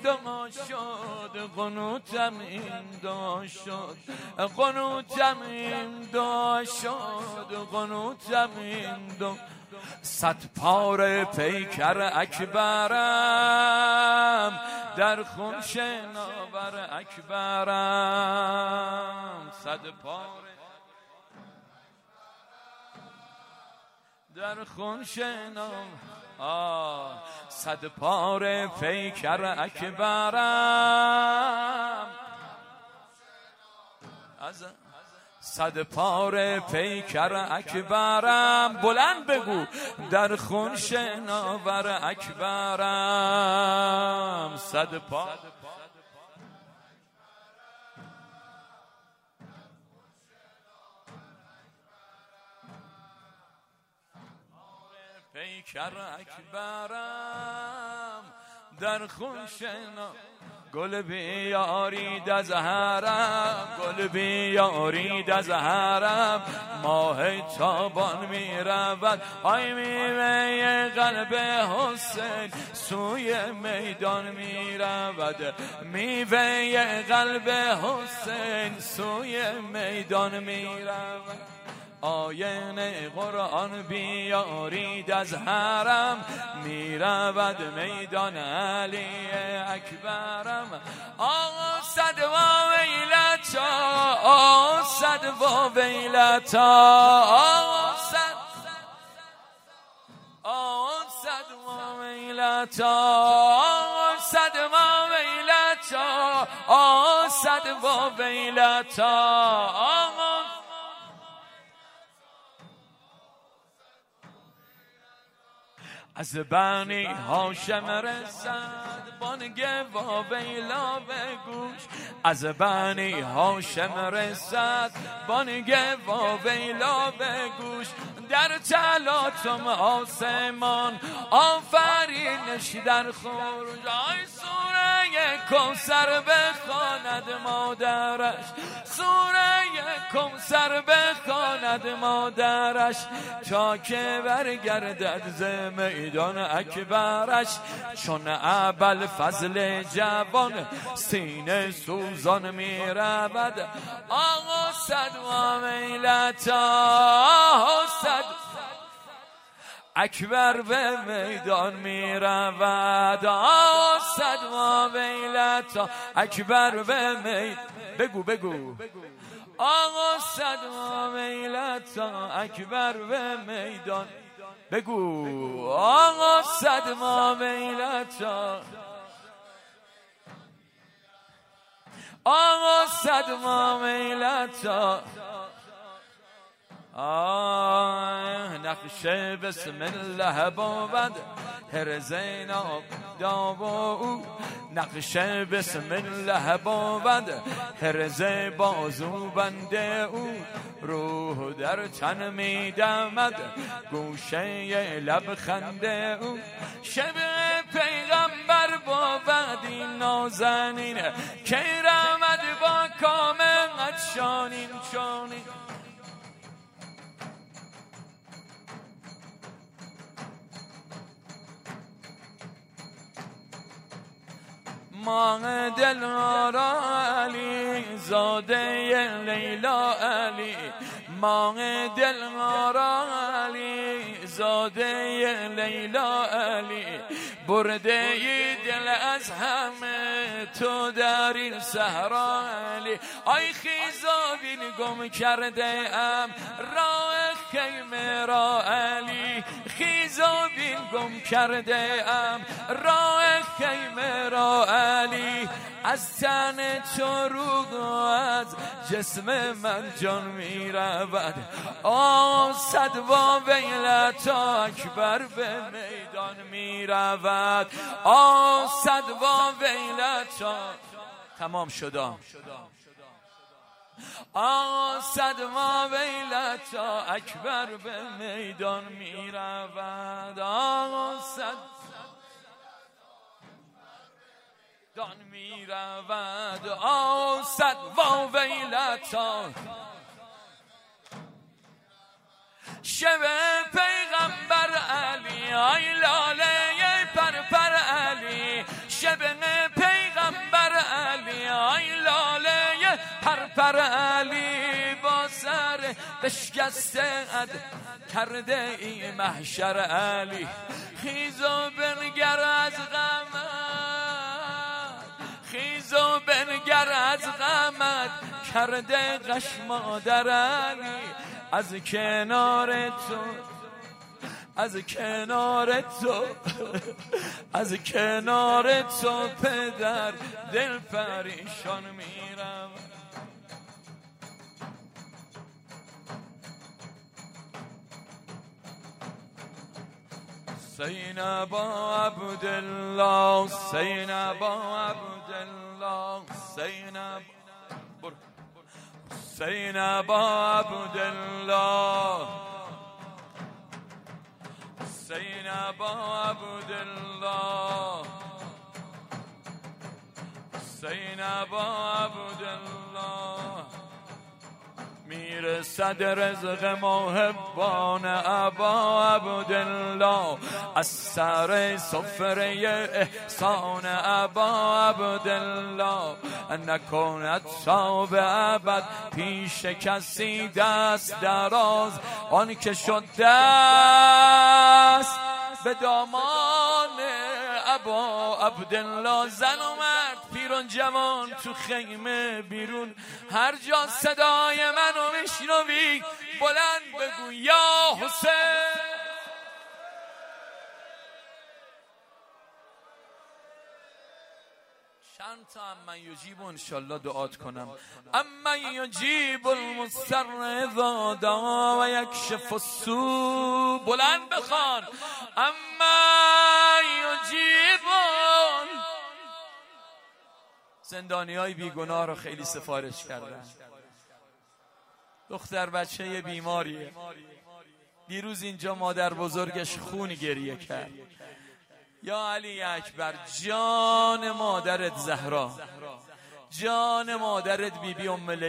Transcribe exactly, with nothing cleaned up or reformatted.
دا شد قنوتم این دا شد قنوتم این دا شد قنوتم این دا صد پاره پیکر اکبرم در خون شناور اکبرم صد پاره در خون شناور آه صد پاره پیکر اکبرم از صد پاره پیکر اکبرم بلند بگو در خون شناور اکبرم صد پاره پیکر اکبرم در خون شناور گل بیارید از حرم گل بیارید از حرم ماه تابان می رود آی میوه قلب حسین سوی میدان می رود میوه قلب حسین سوی میدان می رود آینه قرآن بیارید از حرم می رود میدان علی اکبرم آقا صد و ویلتا آقا صد و ویلتا آقا صد آقا صد و ویلتا آقا صد و ویلتا آقا صد و ویلتا آقا از بنی هاشم رسد بانگ و ویلا به گوش از بنی هاشم رسد بانگ و ویلا به گوش در تلاطم آسمان آفرینش در خروج آی سوره کوثر بخواند مادرش سوره کوثر بخواند مادرش تا که برگردد ز میدان اکبرش چون ابل فضل جوان سینه سوزان می رود آقا صد و ویلتا صد اکبر به میدان می رود آقا صد و ویلتا اکبر به میدان بگو بگو آقا صد و ویلتا اکبر به میدان بگو آقا صد و ویلتا آقا صد و ویلتا آه نقشه بسم الله بود هر زینب داو نقشه بسم الله بود هر ز بازو بنده او روح در تن می دمد گوشه لب خنده او شب پیغمبر بود این نازنین که رمد با کامل شانین شانین ماه دلارا علی زاده لیلا علی ماه دلارا علی زاده لیلا علی برده دل از همه تو در این صحرا علی آی خیزابین گم کرده ام راه خیمه را علی خیزابین گم کرده ام راه خیمه را علی از تن تو روح از جسم من جان می رود آه صد و ویلتا اکبر به میدان می رود آه صد و ویلتا تمام شدم آه صد و ویلتا اکبر به میدان می رود آه صد دان می رود آه صد و ویلتا شب پیغمبر علی آی لاله پر پر علی شب پیغمبر پر علی با سر بشکسته اد کرده ای محشر علی. خیز و بنگر از غمت، خیز و بنگر از غمت کرده غش مادر علی. از کنار تو، از کنار تو، از کنار تو پدر دل پریشان میرم. زینبا عبدالله، زینبا عبدالله، زینب زینبا عبدالله، زینبا عبدالله، زینبا عبدالله. میرسد رزق محبان ابا عبدالله، از سر سفره احسان ابا عبدالله. نکند تا به ابد پیش کسی دست دراز، آن که شد دست به دامان ابا عبدالله. زن و مرد، پیران جوان، تو خیمه بیرون، هر جا صدای منو میشنوی بلند بگو یا حسین. چند تا اما یجیب انشالله دعات کنم. اما یجیب المضطر اذا دعا و یکشف السوء. بلند بخوان. اما یجیب. زندانی های بیگناه رو خیلی سفارش کردن. دختر بچه بیماریه. دیروز اینجا مادر بزرگش خون گریه کرد. یا علی اکبر، جان مادرت زهرا، جان مادرت بی بی ام